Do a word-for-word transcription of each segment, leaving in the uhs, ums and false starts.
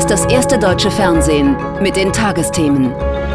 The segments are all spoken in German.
ist das erste deutsche Fernsehen mit den Tagesthemen.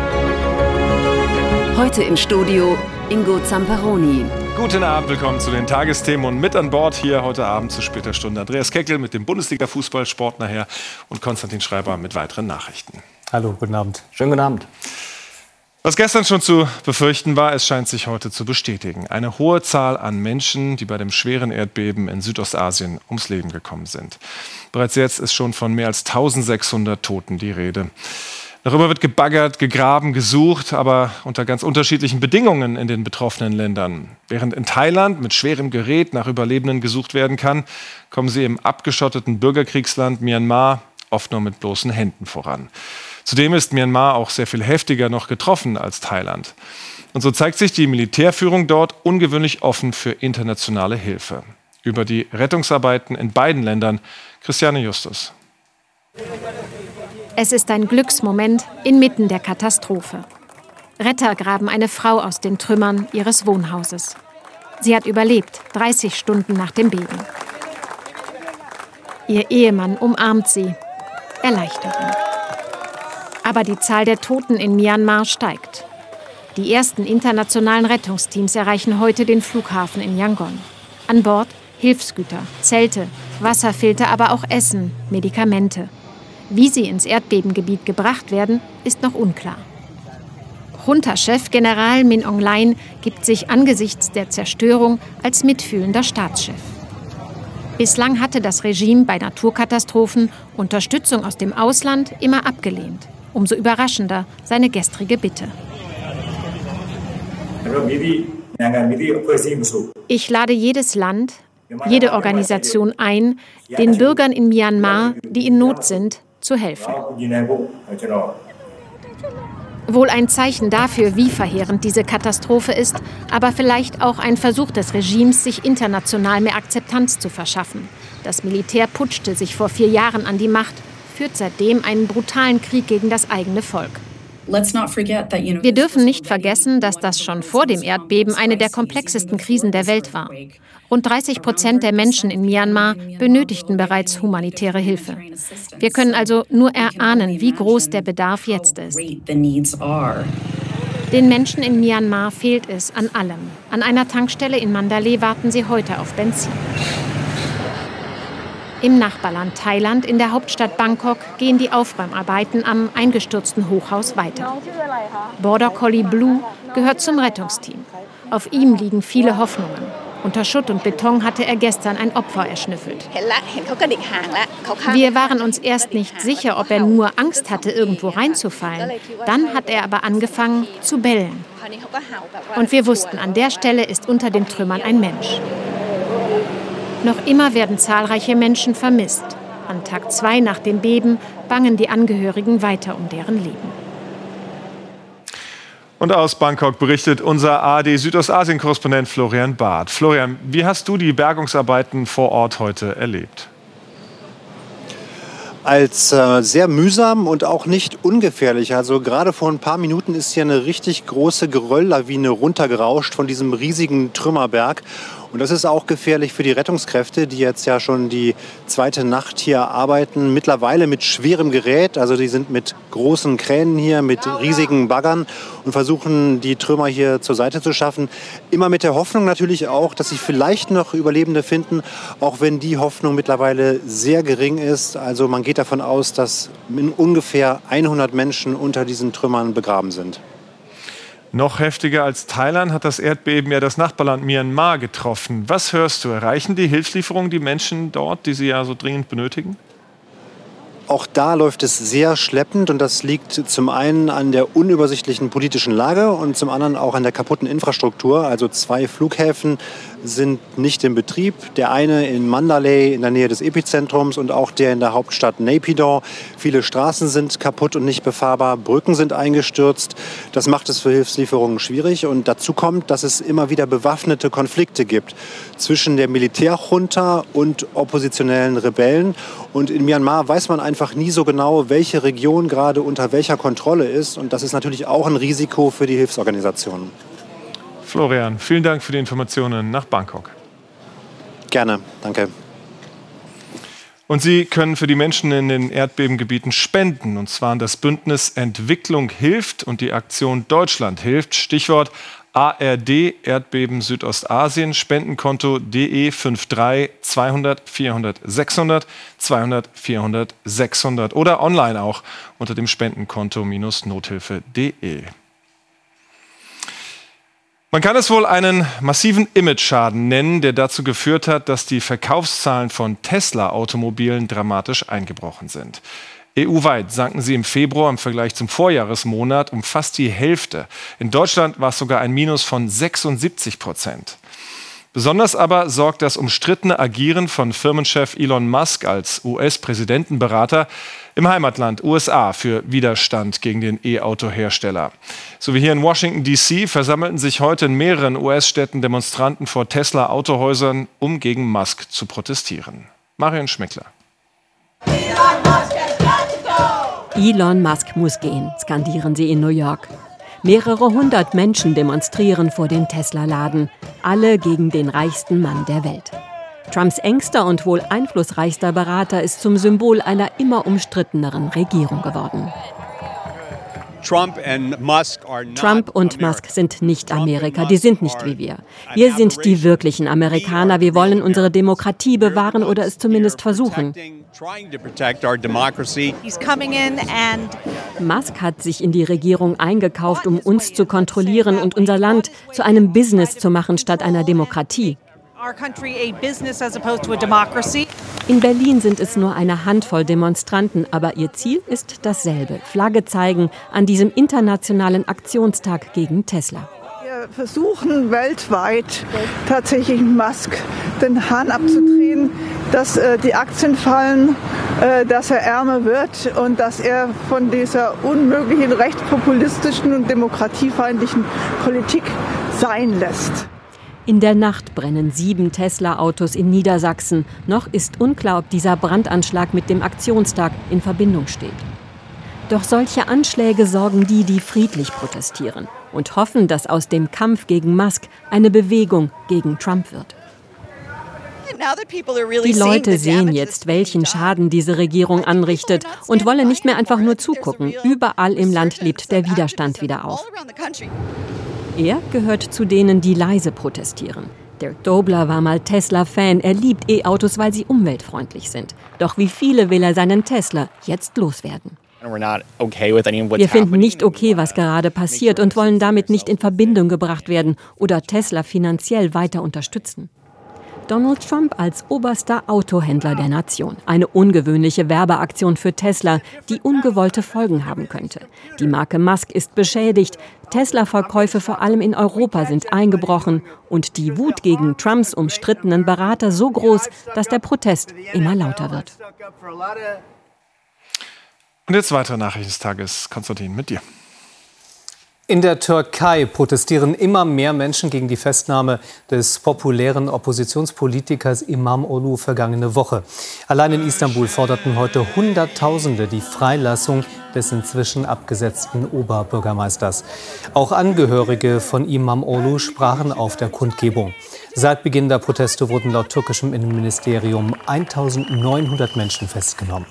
Heute im Studio Ingo Zamperoni. Guten Abend, willkommen zu den Tagesthemen und mit an Bord hier heute Abend zu später Stunde Andreas Keckel mit dem Bundesliga-Fußballsport nachher und Konstantin Schreiber mit weiteren Nachrichten. Hallo, guten Abend. Schönen guten Abend. Was gestern schon zu befürchten war, es scheint sich heute zu bestätigen. Eine hohe Zahl an Menschen, die bei dem schweren Erdbeben in Südostasien ums Leben gekommen sind. Bereits jetzt ist schon von mehr als eintausendsechshundert Toten die Rede. Noch immer wird gebaggert, gegraben, gesucht, aber unter ganz unterschiedlichen Bedingungen in den betroffenen Ländern. Während in Thailand mit schwerem Gerät nach Überlebenden gesucht werden kann, kommen sie im abgeschotteten Bürgerkriegsland Myanmar oft nur mit bloßen Händen voran. Zudem ist Myanmar auch sehr viel heftiger noch getroffen als Thailand. Und so zeigt sich die Militärführung dort ungewöhnlich offen für internationale Hilfe. Über die Rettungsarbeiten in beiden Ländern Christiane Justus. Es ist ein Glücksmoment inmitten der Katastrophe. Retter graben eine Frau aus den Trümmern ihres Wohnhauses. Sie hat überlebt, dreißig Stunden nach dem Beben. Ihr Ehemann umarmt sie. Erleichterung. Aber die Zahl der Toten in Myanmar steigt. Die ersten internationalen Rettungsteams erreichen heute den Flughafen in Yangon. An Bord Hilfsgüter, Zelte, Wasserfilter, aber auch Essen, Medikamente. Wie sie ins Erdbebengebiet gebracht werden, ist noch unklar. Junta-Chef General Min Aung Hlaing gibt sich angesichts der Zerstörung als mitfühlender Staatschef. Bislang hatte das Regime bei Naturkatastrophen Unterstützung aus dem Ausland immer abgelehnt. Umso überraschender seine gestrige Bitte. Ich lade jedes Land, jede Organisation ein, den Bürgern in Myanmar, die in Not sind, zu helfen. Wohl ein Zeichen dafür, wie verheerend diese Katastrophe ist, aber vielleicht auch ein Versuch des Regimes, sich international mehr Akzeptanz zu verschaffen. Das Militär putschte sich vor vier Jahren an die Macht, führt seitdem einen brutalen Krieg gegen das eigene Volk. Wir dürfen nicht vergessen, dass das schon vor dem Erdbeben eine der komplexesten Krisen der Welt war. Rund dreißig Prozent der Menschen in Myanmar benötigten bereits humanitäre Hilfe. Wir können also nur erahnen, wie groß der Bedarf jetzt ist. Den Menschen in Myanmar fehlt es an allem. An einer Tankstelle in Mandalay warten sie heute auf Benzin. Im Nachbarland Thailand, in der Hauptstadt Bangkok, gehen die Aufräumarbeiten am eingestürzten Hochhaus weiter. Border Collie Blue gehört zum Rettungsteam. Auf ihm liegen viele Hoffnungen. Unter Schutt und Beton hatte er gestern ein Opfer erschnüffelt. Wir waren uns erst nicht sicher, ob er nur Angst hatte, irgendwo reinzufallen. Dann hat er aber angefangen zu bellen. Und wir wussten, an der Stelle ist unter den Trümmern ein Mensch. Noch immer werden zahlreiche Menschen vermisst. An Tag zwei nach dem Beben bangen die Angehörigen weiter um deren Leben. Und aus Bangkok berichtet unser A R D-Südostasien-Korrespondent Florian Barth. Florian, wie hast du die Bergungsarbeiten vor Ort heute erlebt? Als äh, sehr mühsam und auch nicht ungefährlich. Also gerade vor ein paar Minuten ist hier eine richtig große Gerölllawine runtergerauscht von diesem riesigen Trümmerberg. Und das ist auch gefährlich für die Rettungskräfte, die jetzt ja schon die zweite Nacht hier arbeiten. Mittlerweile mit schwerem Gerät, also die sind mit großen Kränen hier, mit riesigen Baggern und versuchen, die Trümmer hier zur Seite zu schaffen. Immer mit der Hoffnung natürlich auch, dass sie vielleicht noch Überlebende finden, auch wenn die Hoffnung mittlerweile sehr gering ist. Also man geht davon aus, dass ungefähr hundert Menschen unter diesen Trümmern begraben sind. Noch heftiger als Thailand hat das Erdbeben ja das Nachbarland Myanmar getroffen. Was hörst du? Erreichen die Hilfslieferungen die Menschen dort, die sie ja so dringend benötigen? Auch da läuft es sehr schleppend und das liegt zum einen an der unübersichtlichen politischen Lage und zum anderen auch an der kaputten Infrastruktur. Also zwei Flughäfen sind nicht in Betrieb. Der eine in Mandalay in der Nähe des Epizentrums und auch der in der Hauptstadt Naypyidaw. Viele Straßen sind kaputt und nicht befahrbar, Brücken sind eingestürzt. Das macht es für Hilfslieferungen schwierig und dazu kommt, dass es immer wieder bewaffnete Konflikte gibt zwischen der Militärjunta und oppositionellen Rebellen. Und in Myanmar weiß man einfach nie so genau, welche Region gerade unter welcher Kontrolle ist. Und das ist natürlich auch ein Risiko für die Hilfsorganisationen. Florian, vielen Dank für die Informationen nach Bangkok. Gerne, danke. Und sie können für die Menschen in den Erdbebengebieten spenden. Und zwar an das Bündnis Entwicklung hilft und die Aktion Deutschland hilft. Stichwort A R D Erdbeben Südostasien, Spendenkonto D E fünf drei zweihundert vierhundert sechshundert zweihundert vierhundert sechshundert oder online auch unter dem Spendenkonto nothilfe punkt de. Man kann es wohl einen massiven Imageschaden nennen, der dazu geführt hat, dass die Verkaufszahlen von Tesla-Automobilen dramatisch eingebrochen sind. E U-weit sanken sie im Februar im Vergleich zum Vorjahresmonat um fast die Hälfte. In Deutschland war es sogar ein Minus von sechsundsiebzig Prozent. Besonders aber sorgt das umstrittene Agieren von Firmenchef Elon Musk als U S-Präsidentenberater im Heimatland U S A für Widerstand gegen den E-Auto-Hersteller. So wie hier in Washington D C versammelten sich heute in mehreren U S-Städten Demonstranten vor Tesla-Autohäusern, um gegen Musk zu protestieren. Marion Schmickler. Elon Musk muss gehen, skandieren sie in New York. Mehrere hundert Menschen demonstrieren vor dem Tesla-Laden, alle gegen den reichsten Mann der Welt. Trumps engster und wohl einflussreichster Berater ist zum Symbol einer immer umstritteneren Regierung geworden. Trump und Musk sind nicht Amerika, die sind nicht wie wir. Wir sind die wirklichen Amerikaner. Wir wollen unsere Demokratie bewahren oder es zumindest versuchen. Musk hat sich in die Regierung eingekauft, um uns zu kontrollieren und unser Land zu einem Business zu machen statt einer Demokratie. In Berlin sind es nur eine Handvoll Demonstranten, aber ihr Ziel ist dasselbe: Flagge zeigen an diesem internationalen Aktionstag gegen Tesla. Wir versuchen weltweit tatsächlich Musk den Hahn abzudrehen, dass äh, die Aktien fallen, äh, dass er ärmer wird und dass er von dieser unmöglichen rechtspopulistischen und demokratiefeindlichen Politik sein lässt. In der Nacht brennen sieben Tesla-Autos in Niedersachsen. Noch ist unklar, ob dieser Brandanschlag mit dem Aktionstag in Verbindung steht. Doch solche Anschläge sorgen die, die friedlich protestieren und hoffen, dass aus dem Kampf gegen Musk eine Bewegung gegen Trump wird. Die Leute sehen jetzt, welchen Schaden diese Regierung anrichtet und wollen nicht mehr einfach nur zugucken. Überall im Land lebt der Widerstand wieder auf. Er gehört zu denen, die leise protestieren. Dirk Dobler war mal Tesla-Fan. Er liebt E-Autos, weil sie umweltfreundlich sind. Doch wie viele will er seinen Tesla jetzt loswerden? Wir finden nicht okay, was gerade passiert und wollen damit nicht in Verbindung gebracht werden oder Tesla finanziell weiter unterstützen. Donald Trump als oberster Autohändler der Nation. Eine ungewöhnliche Werbeaktion für Tesla, die ungewollte Folgen haben könnte. Die Marke Musk ist beschädigt. Tesla-Verkäufe vor allem in Europa sind eingebrochen. Und die Wut gegen Trumps umstrittenen Berater so groß, dass der Protest immer lauter wird. Und jetzt weitere Nachrichten des Tages. Konstantin, mit dir. In der Türkei protestieren immer mehr Menschen gegen die Festnahme des populären Oppositionspolitikers İmamoğlu vergangene Woche. Allein in Istanbul forderten heute Hunderttausende die Freilassung des inzwischen abgesetzten Oberbürgermeisters. Auch Angehörige von İmamoğlu sprachen auf der Kundgebung. Seit Beginn der Proteste wurden laut türkischem Innenministerium eintausendneunhundert Menschen festgenommen.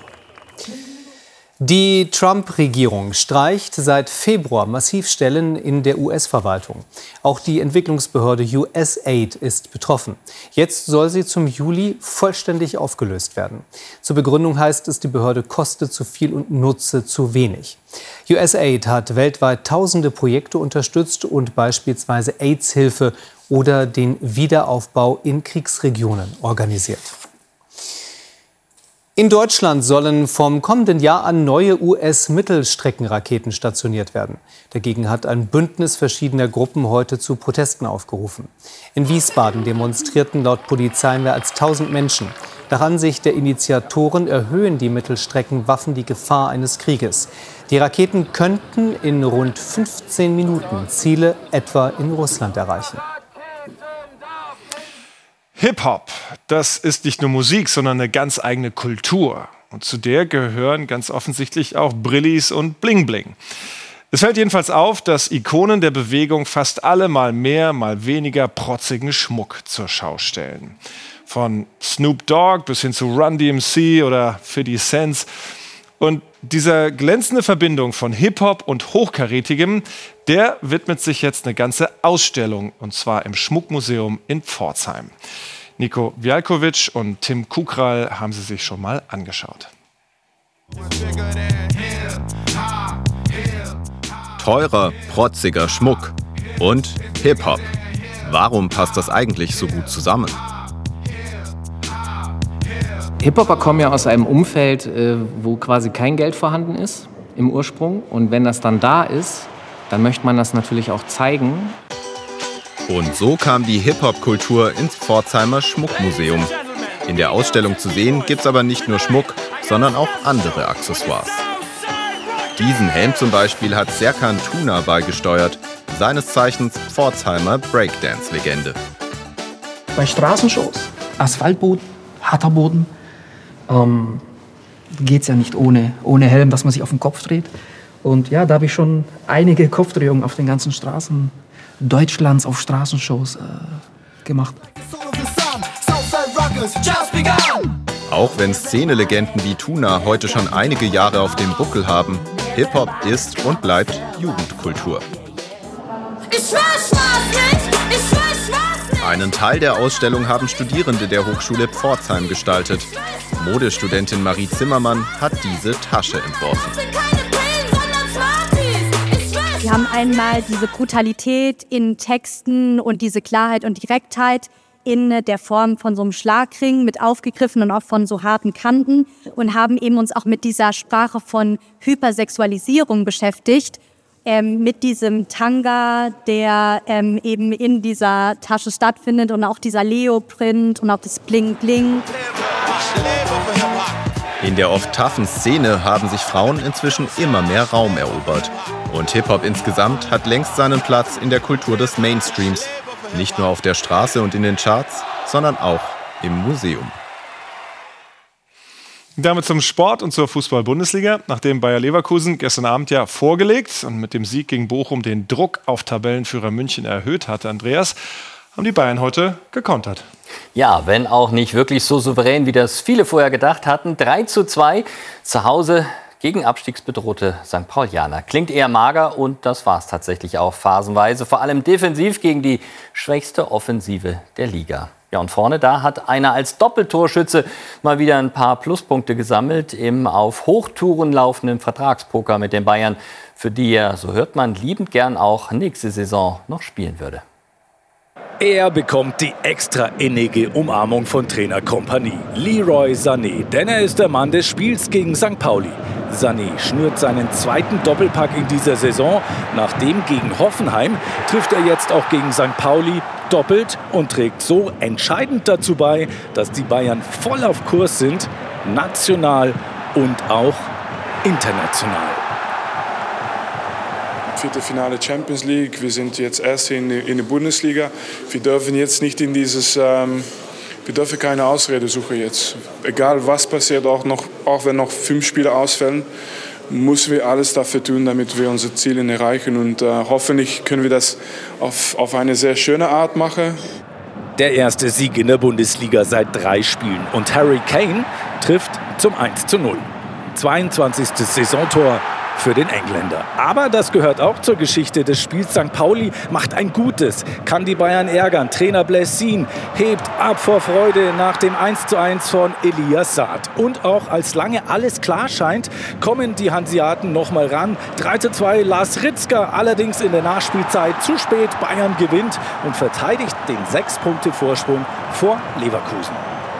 Die Trump-Regierung streicht seit Februar massiv Stellen in der U S-Verwaltung. Auch die Entwicklungsbehörde U S A I D ist betroffen. Jetzt soll sie zum Juli vollständig aufgelöst werden. Zur Begründung heißt es, die Behörde koste zu viel und nutze zu wenig. U S A I D hat weltweit tausende Projekte unterstützt und beispielsweise AIDS-Hilfe oder den Wiederaufbau in Kriegsregionen organisiert. In Deutschland sollen vom kommenden Jahr an neue U S-Mittelstreckenraketen stationiert werden. Dagegen hat ein Bündnis verschiedener Gruppen heute zu Protesten aufgerufen. In Wiesbaden demonstrierten laut Polizei mehr als tausend Menschen. Nach Ansicht der Initiatoren erhöhen die Mittelstreckenwaffen die Gefahr eines Krieges. Die Raketen könnten in rund fünfzehn Minuten Ziele etwa in Russland erreichen. Hip-Hop, das ist nicht nur Musik, sondern eine ganz eigene Kultur. Und zu der gehören ganz offensichtlich auch Brillis und Bling-Bling. Es fällt jedenfalls auf, dass Ikonen der Bewegung fast alle mal mehr, mal weniger protzigen Schmuck zur Schau stellen. Von Snoop Dogg bis hin zu Run D M C oder fifty Cent. Und dieser glänzende Verbindung von Hip-Hop und Hochkarätigem, der widmet sich jetzt eine ganze Ausstellung, und zwar im Schmuckmuseum in Pforzheim. Nico Wjalkovic und Tim Kukral haben sie sich schon mal angeschaut. Teurer, protziger Schmuck und Hip-Hop. Warum passt das eigentlich so gut zusammen? Hip-Hopper kommen ja aus einem Umfeld, wo quasi kein Geld vorhanden ist im Ursprung. Und wenn das dann da ist, dann möchte man das natürlich auch zeigen. Und so kam die Hip-Hop-Kultur ins Pforzheimer Schmuckmuseum. In der Ausstellung zu sehen gibt's aber nicht nur Schmuck, sondern auch andere Accessoires. Diesen Helm zum Beispiel hat Serkan Tuna beigesteuert, seines Zeichens Pforzheimer Breakdance-Legende. Bei Straßenshows, Asphaltboden, harter Boden, ähm, geht es ja nicht ohne, ohne Helm, dass man sich auf den Kopf dreht. Und ja, da habe ich schon einige Kopfdrehungen auf den ganzen Straßen Deutschlands auf Straßenshows äh, gemacht. Auch wenn Szenelegenden wie Tuna heute schon einige Jahre auf dem Buckel haben, Hip-Hop ist und bleibt Jugendkultur. Ich schwör, ich war's nicht! Ich schwör, ich war's nicht! Einen Teil der Ausstellung haben Studierende der Hochschule Pforzheim gestaltet. Modestudentin Marie Zimmermann hat diese Tasche entworfen. Wir haben einmal diese Brutalität in Texten und diese Klarheit und Direktheit in der Form von so einem Schlagring mit aufgegriffen und auch von so harten Kanten und haben eben uns auch mit dieser Sprache von Hypersexualisierung beschäftigt, ähm, mit diesem Tanga, der ähm, eben in dieser Tasche stattfindet und auch dieser Leoprint und auch das Bling Bling. In der oft toughen Szene haben sich Frauen inzwischen immer mehr Raum erobert. Und Hip-Hop insgesamt hat längst seinen Platz in der Kultur des Mainstreams. Nicht nur auf der Straße und in den Charts, sondern auch im Museum. Damit zum Sport und zur Fußball-Bundesliga. Nachdem Bayer Leverkusen gestern Abend ja vorgelegt und mit dem Sieg gegen Bochum den Druck auf Tabellenführer München erhöht hatte, Andreas, haben die Bayern heute gekontert. Ja, wenn auch nicht wirklich so souverän, wie das viele vorher gedacht hatten. drei zu zwei zu Hause gegen abstiegsbedrohte Sankt Paulianer. Klingt eher mager und das war es tatsächlich auch phasenweise. Vor allem defensiv gegen die schwächste Offensive der Liga. Ja, und vorne da hat einer als Doppeltorschütze mal wieder ein paar Pluspunkte gesammelt im auf Hochtouren laufenden Vertragspoker mit den Bayern, für die er, so hört man, liebend gern auch nächste Saison noch spielen würde. Er bekommt die extra innige Umarmung von Trainer Kompanie, Leroy Sané, denn er ist der Mann des Spiels gegen Sankt Pauli. Sané schnürt seinen zweiten Doppelpack in dieser Saison. Nach dem gegen Hoffenheim trifft er jetzt auch gegen Sankt Pauli doppelt und trägt so entscheidend dazu bei, dass die Bayern voll auf Kurs sind, national und auch international. Viertelfinale Champions League, wir sind jetzt erst in, in der Bundesliga. Wir dürfen jetzt nicht in dieses, ähm, wir dürfen keine Ausrede suchen jetzt. Egal was passiert, auch, noch, auch wenn noch fünf Spieler ausfallen, müssen wir alles dafür tun, damit wir unsere Ziele erreichen. Und äh, hoffentlich können wir das auf, auf eine sehr schöne Art machen. Der erste Sieg in der Bundesliga seit drei Spielen. Und Harry Kane trifft zum eins zu null. zweiundzwanzigstes Saisontor für den Engländer. Aber das gehört auch zur Geschichte des Spiels. Sankt Pauli macht ein Gutes, kann die Bayern ärgern. Trainer Blessin hebt ab vor Freude nach dem eins zu eins von Elias Saad. Und auch als lange alles klar scheint, kommen die Hanseaten noch mal ran. drei zu zwei Lars Ritzka, allerdings in der Nachspielzeit zu spät. Bayern gewinnt und verteidigt den sechs Punkte Vorsprung vor Leverkusen.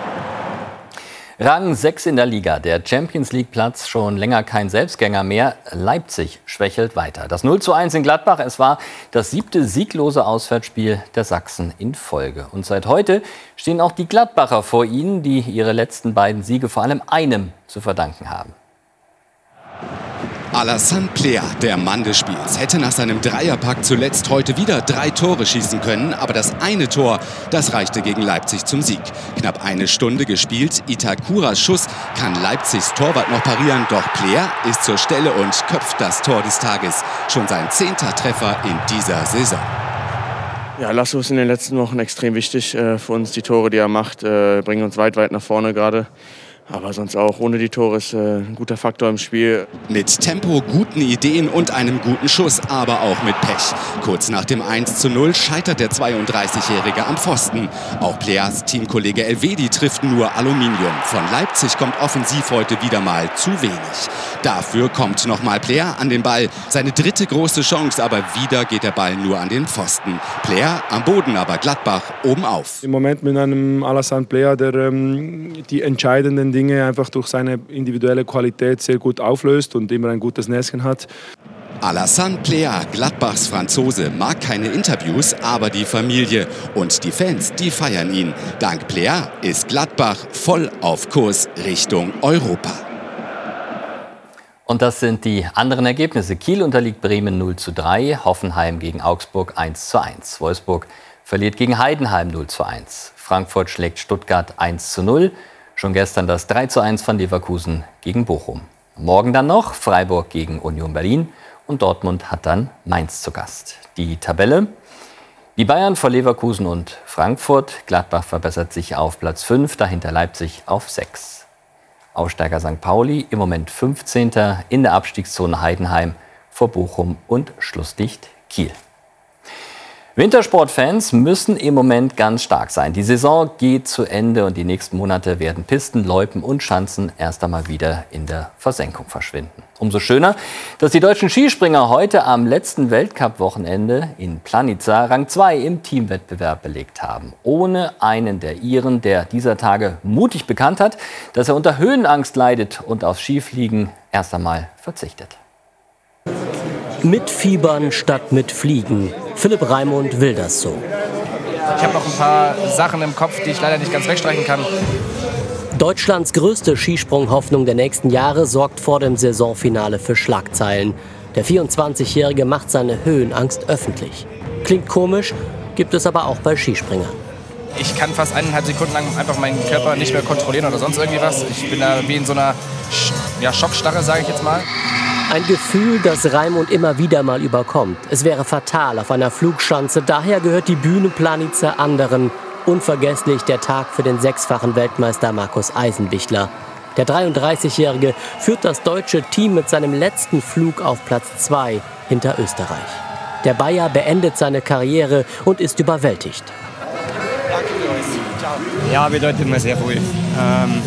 Rang sechs in der Liga, der Champions-League-Platz schon länger kein Selbstgänger mehr. Leipzig schwächelt weiter. Das null zu eins in Gladbach, es war das siebte sieglose Auswärtsspiel der Sachsen in Folge. Und seit heute stehen auch die Gladbacher vor ihnen, die ihre letzten beiden Siege vor allem einem zu verdanken haben. Alassane Plea, der Mann des Spiels, hätte nach seinem Dreierpack zuletzt heute wieder drei Tore schießen können. Aber das eine Tor, das reichte gegen Leipzig zum Sieg. Knapp eine Stunde gespielt. Itakuras Schuss kann Leipzigs Torwart noch parieren. Doch Plea ist zur Stelle und köpft das Tor des Tages. Schon sein zehnter Treffer in dieser Saison. Ja, Lasso ist in den letzten Wochen extrem wichtig äh, für uns. Die Tore, die er macht, äh, bringen uns weit, weit nach vorne gerade. Aber sonst auch ohne die Tore ist äh, ein guter Faktor im Spiel. Mit Tempo, guten Ideen und einem guten Schuss, aber auch mit Pech. Kurz nach dem eins zu null scheitert der zweiunddreißigjährige am Pfosten. Auch Pleas Teamkollege Elvedi trifft nur Aluminium. Von Leipzig kommt offensiv heute wieder mal zu wenig. Dafür kommt nochmal Plea an den Ball. Seine dritte große Chance, aber wieder geht der Ball nur an den Pfosten. Plea am Boden, aber Gladbach oben auf. Im Moment mit einem Alassane Plea, der ähm, die entscheidenden Dinge einfach durch seine individuelle Qualität sehr gut auflöst und immer ein gutes Näschen hat. Alassane Plea, Gladbachs Franzose, mag keine Interviews, aber die Familie und die Fans, die feiern ihn. Dank Plea ist Gladbach voll auf Kurs Richtung Europa. Und das sind die anderen Ergebnisse. Kiel unterliegt Bremen null zu drei, Hoffenheim gegen Augsburg eins zu eins. Wolfsburg verliert gegen Heidenheim null zu eins. Frankfurt schlägt Stuttgart eins zu null. Schon gestern das drei zu eins von Leverkusen gegen Bochum. Morgen dann noch Freiburg gegen Union Berlin und Dortmund hat dann Mainz zu Gast. Die Tabelle: Die Bayern vor Leverkusen und Frankfurt. Gladbach verbessert sich auf Platz fünf, dahinter Leipzig auf sechs. Aufsteiger Sankt Pauli im Moment fünfzehnter in der Abstiegszone Heidenheim vor Bochum und Schlusslicht Kiel. Wintersportfans müssen im Moment ganz stark sein. Die Saison geht zu Ende und die nächsten Monate werden Pisten, Loipen und Schanzen erst einmal wieder in der Versenkung verschwinden. Umso schöner, dass die deutschen Skispringer heute am letzten Weltcup-Wochenende in Planica Rang zwei im Teamwettbewerb belegt haben. Ohne einen der Iren, der dieser Tage mutig bekannt hat, dass er unter Höhenangst leidet und auf Skifliegen erst einmal verzichtet. Mit Fiebern statt mit Fliegen. Philipp Raimund will das so. Ich habe noch ein paar Sachen im Kopf, die ich leider nicht ganz wegstreichen kann. Deutschlands größte Skisprunghoffnung der nächsten Jahre sorgt vor dem Saisonfinale für Schlagzeilen. Der vierundzwanzigjährige macht seine Höhenangst öffentlich. Klingt komisch, gibt es aber auch bei Skispringern. Ich kann fast eineinhalb Sekunden lang einfach meinen Körper nicht mehr kontrollieren oder sonst irgendwie was. Ich bin da wie in so einer ja, Schockstarre, sage ich jetzt mal. Ein Gefühl, das Raimund immer wieder mal überkommt. Es wäre fatal auf einer Flugschanze. Daher gehört die Bühne Planica anderen. Unvergesslich der Tag für den sechsfachen Weltmeister Markus Eisenbichler. Der dreiunddreißigjährige führt das deutsche Team mit seinem letzten Flug auf Platz zwei hinter Österreich. Der Bayer beendet seine Karriere und ist überwältigt. Danke für euch. Ciao. Ja, bedeutet mir sehr viel. Ähm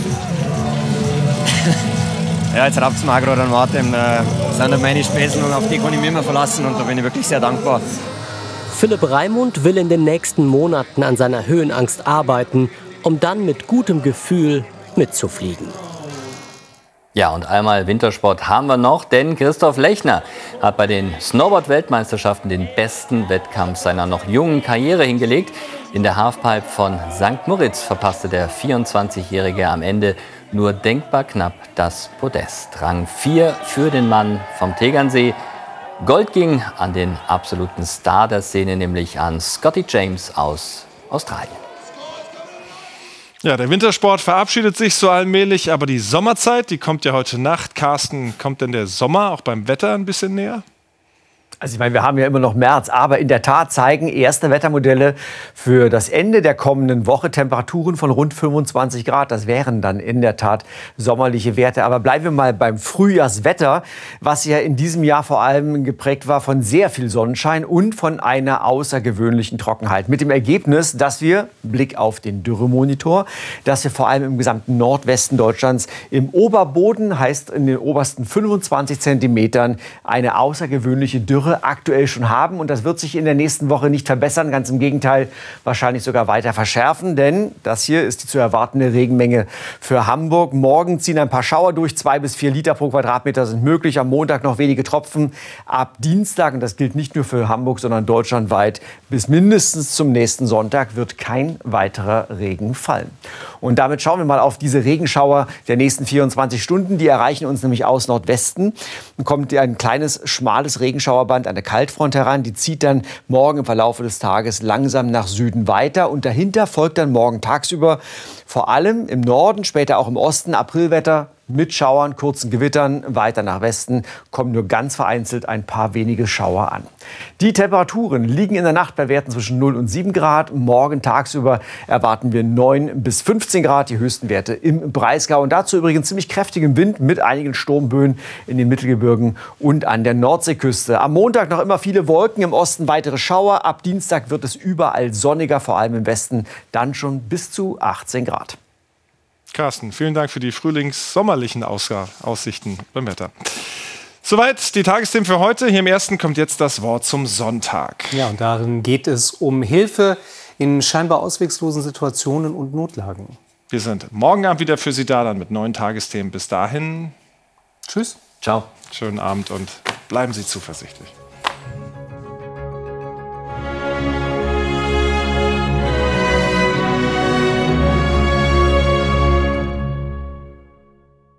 Ja, jetzt raubt es mir auch gerade an Atem. Das sind meine Spesen und auf die kann ich mich immer verlassen und da bin ich wirklich sehr dankbar. Philipp Raimund will in den nächsten Monaten an seiner Höhenangst arbeiten, um dann mit gutem Gefühl mitzufliegen. Ja, und einmal Wintersport haben wir noch, denn Christoph Lechner hat bei den Snowboard-Weltmeisterschaften den besten Wettkampf seiner noch jungen Karriere hingelegt. In der Halfpipe von Sankt Moritz verpasste der vierundzwanzigjährige am Ende nur denkbar knapp das Podest. Rang vier für den Mann vom Tegernsee. Gold ging an den absoluten Star der Szene, nämlich an Scotty James aus Australien. Ja, der Wintersport verabschiedet sich so allmählich, aber die Sommerzeit, die kommt ja heute Nacht. Carsten, kommt denn der Sommer auch beim Wetter ein bisschen näher? Also ich meine, wir haben ja immer noch März, aber in der Tat zeigen erste Wettermodelle für das Ende der kommenden Woche Temperaturen von rund fünfundzwanzig Grad. Das wären dann in der Tat sommerliche Werte. Aber bleiben wir mal beim Frühjahrswetter, was ja in diesem Jahr vor allem geprägt war von sehr viel Sonnenschein und von einer außergewöhnlichen Trockenheit. Mit dem Ergebnis, dass wir, Blick auf den Dürremonitor, dass wir vor allem im gesamten Nordwesten Deutschlands im Oberboden, heißt in den obersten fünfundzwanzig Zentimetern, eine außergewöhnliche Dürre Dürre aktuell schon haben. Und das wird sich in der nächsten Woche nicht verbessern, ganz im Gegenteil, wahrscheinlich sogar weiter verschärfen. Denn das hier ist die zu erwartende Regenmenge für Hamburg. Morgen ziehen ein paar Schauer durch, zwei bis vier Liter pro Quadratmeter sind möglich. Am Montag noch wenige Tropfen. Ab Dienstag, und das gilt nicht nur für Hamburg, sondern deutschlandweit, bis mindestens zum nächsten Sonntag wird kein weiterer Regen fallen. Und damit schauen wir mal auf diese Regenschauer der nächsten vierundzwanzig Stunden. Die erreichen uns nämlich aus Nordwesten. Dann kommt ein kleines, schmales Regenschauerband, eine Kaltfront heran. Die zieht dann morgen im Verlauf des Tages langsam nach Süden weiter. Und dahinter folgt dann morgen tagsüber vor allem im Norden, später auch im Osten Aprilwetter. Mit Schauern, kurzen Gewittern, weiter nach Westen kommen nur ganz vereinzelt ein paar wenige Schauer an. Die Temperaturen liegen in der Nacht bei Werten zwischen null und sieben Grad. Morgen tagsüber erwarten wir neun bis fünfzehn Grad, die höchsten Werte im Breisgau. Und dazu übrigens ziemlich kräftigem Wind mit einigen Sturmböen in den Mittelgebirgen und an der Nordseeküste. Am Montag noch immer viele Wolken, im Osten weitere Schauer. Ab Dienstag wird es überall sonniger, vor allem im Westen, dann schon bis zu achtzehn Grad. Carsten, vielen Dank für die frühlings-sommerlichen Aussichten beim Wetter. Soweit die Tagesthemen für heute. Hier im Ersten kommt jetzt das Wort zum Sonntag. Ja, und darin geht es um Hilfe in scheinbar ausweglosen Situationen und Notlagen. Wir sind morgen Abend wieder für Sie da, dann mit neuen Tagesthemen. Bis dahin. Tschüss. Ciao. Schönen Abend und bleiben Sie zuversichtlich.